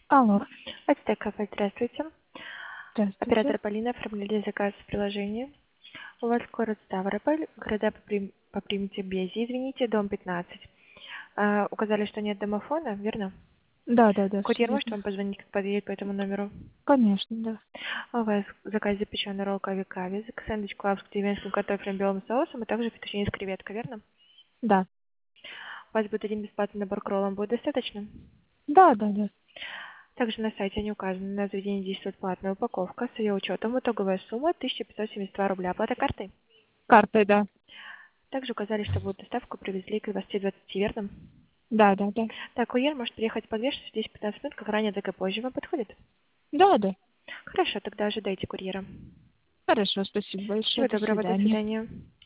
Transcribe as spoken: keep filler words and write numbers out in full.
Алло, Ацтек кафе, здравствуйте. здравствуйте. Оператор Полина, оформляли заказ в приложении. У вас город Ставрополь, города по, прим... по примете Бези, извините, дом пятнадцать. А, указали, что нет домофона, верно? Да, да, да, все Курьер может верно. вам позвонить, как подъедет по этому номеру? Конечно, да. А у вас заказ запеченный ролл кави-кави, сэндвич клаб с деревенским картофелем белым соусом, и также фетучини с креветкой, верно? Да. У вас будет один бесплатный набор к роллам, будет достаточно? Да, да, да. Также на сайте не указано, на заведение действует платная упаковка, с ее учетом итоговая сумма тысяча пятьсот семьдесят два рубля. Оплата картой? Картой, да. Также указали, что будут доставку привезли к двадцати двадцати, верно? Да, да, да. Так, курьер может приехать подвешивать в десять-пятнадцать минут, как ранее, так и позже. Вам подходит? Да, да. Хорошо, тогда ожидайте курьера. Хорошо, спасибо большое. Всего До доброго, до свидания. свидания.